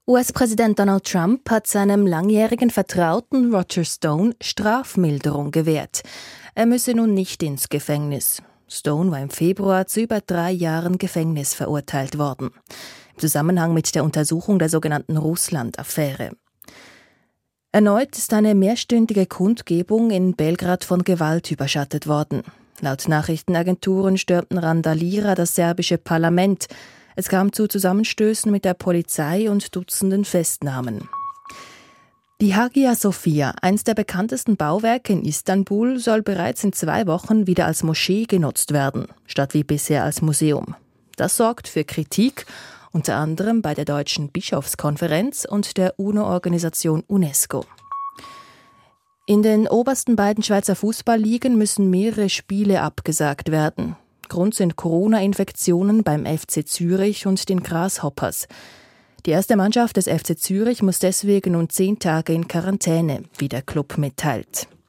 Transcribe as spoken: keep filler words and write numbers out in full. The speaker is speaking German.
U S-Präsident Donald Trump hat seinem langjährigen Vertrauten Roger Stone Strafmilderung gewährt. Er müsse nun nicht ins Gefängnis. Stone war im Februar zu über drei Jahren Gefängnis verurteilt worden. Im Zusammenhang mit der Untersuchung der sogenannten Russland-Affäre. Erneut ist eine mehrstündige Kundgebung in Belgrad von Gewalt überschattet worden. Laut Nachrichtenagenturen stürmten Randalierer das serbische Parlament. Es kam zu Zusammenstößen mit der Polizei und Dutzenden Festnahmen. Die Hagia Sophia, eines der bekanntesten Bauwerke in Istanbul, soll bereits in zwei Wochen wieder als Moschee genutzt werden, statt wie bisher als Museum. Das sorgt für Kritik, unter anderem bei der Deutschen Bischofskonferenz und der UNO-Organisation UNESCO. In den obersten beiden Schweizer Fußballligen müssen mehrere Spiele abgesagt werden. Grund sind Corona-Infektionen beim F C Zürich und den Grasshoppers. Die erste Mannschaft des F C Zürich muss deswegen nun zehn Tage in Quarantäne, wie der Club mitteilt.